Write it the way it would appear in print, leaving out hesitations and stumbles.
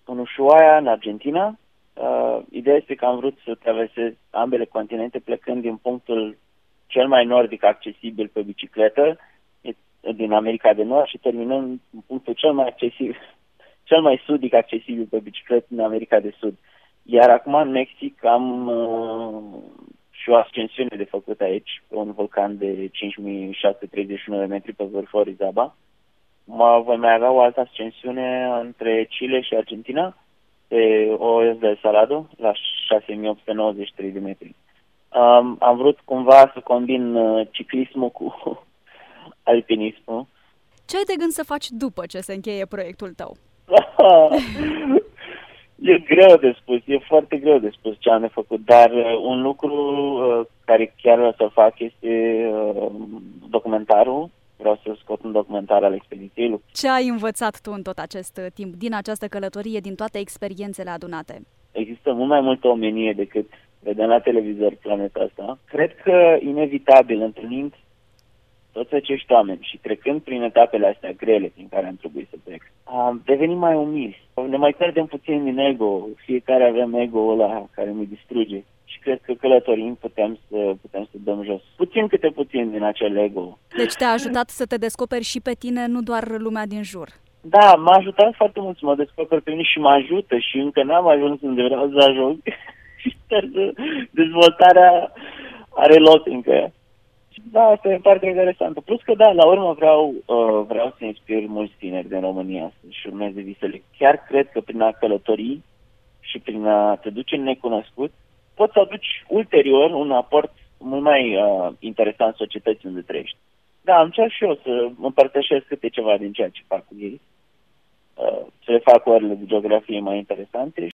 în Ushuaia, în Argentina. Ideea este că am vrut să traversez ambele continente plecând din punctul cel mai nordic accesibil pe bicicletă, din America de Nord, și terminând în punctul cel mai sudic accesibil pe bicicletă în America de Sud. Iar acum în Mexic am și o ascensiune de făcut aici, pe un vulcan de 5631 de metri pe vârful Orizaba. Voi mai avea o altă ascensiune între Chile și Argentina, pe Ojos del Salado, la 6893 de metri. Am vrut cumva să combin ciclismul cu alpinismul. Ce ai de gând să faci după ce se încheie proiectul tău? E greu de spus, e foarte greu de spus ce am de făcut, dar un lucru care chiar vreau să fac este documentarul. Vreau să scot un documentar al expediției. Ce ai învățat tu în tot acest timp, din această călătorie, din toate experiențele adunate? Există mult mai multă omenie decât vedem la televizor planeta asta. Cred că, inevitabil, întâlnind toți acești oameni și trecând prin etapele astea grele prin care am trebuit să trec, devenim mai umili. Ne mai pierdem puțin din ego. Fiecare avem ego-ul ăla care ne distruge. Și cred că călătorind putem să dăm jos puțin câte puțin din acel ego. Deci te-a ajutat să te descoperi și pe tine, nu doar lumea din jur. Da, m-a ajutat foarte mult să mă descoper pe mine și mă ajută și încă n-am ajuns unde vreau să ajung. Și sper că dezvoltarea are loc încă. Da, asta e partea interesantă. Plus că, da, la urmă vreau să inspir mulți tineri din România să-și urmeze visele. Chiar cred că prin a călători și prin a te duce în necunoscut, poți să aduci ulterior un aport mult mai interesant societății unde trăiești. Da, încerc și eu să împărtășesc câte ceva din ceea ce fac cu ei, să le fac orele de geografie mai interesante.